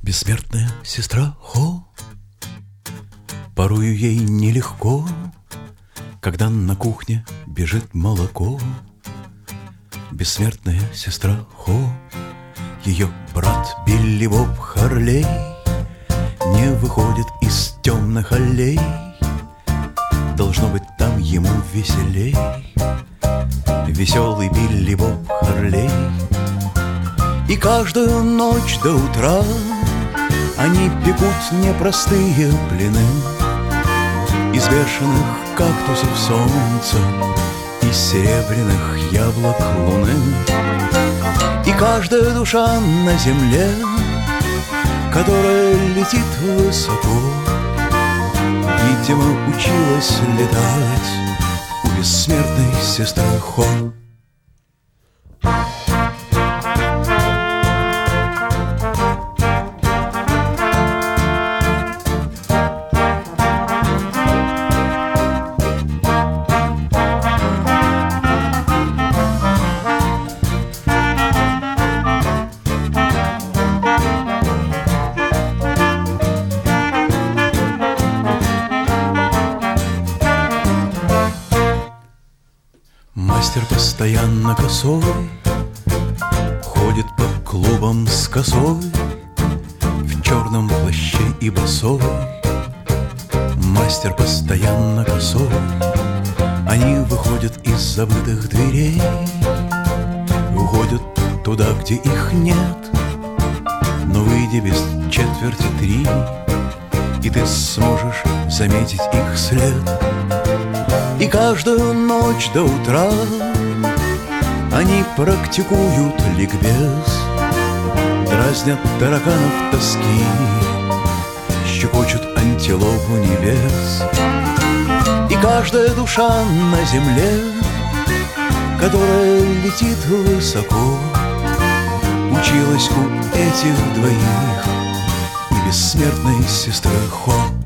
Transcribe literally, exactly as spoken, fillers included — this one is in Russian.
Бессмертная сестра Хо, порою ей нелегко, когда на кухне бежит молоко. Бессмертная сестра Хо, ее брат Билли Боб Харлей не выходит из темных аллей. Должно быть, там ему веселей. Веселый Билли Боб Харлей. И каждую ночь до утра они пекут непростые блины из бешеных кактусов солнца, из серебряных яблок луны. И каждая душа на земле, которая летит высоко, видимо, училась летать у бессмертной сестры Хо. Мастер постоянно косой ходит по клубам с косой, в черном плаще и босой. Мастер постоянно косой. Они выходят из забытых дверей, уходят туда, где их нет. Но выйди без четверти три, и ты сможешь заметить их след. И каждую ночь до утра они практикуют ликбез, дразнят тараканов тоски, щекочут антилопу небес. И каждая душа на земле, которая летит высоко, училась у этих двоих и бессмертной сестры Хо.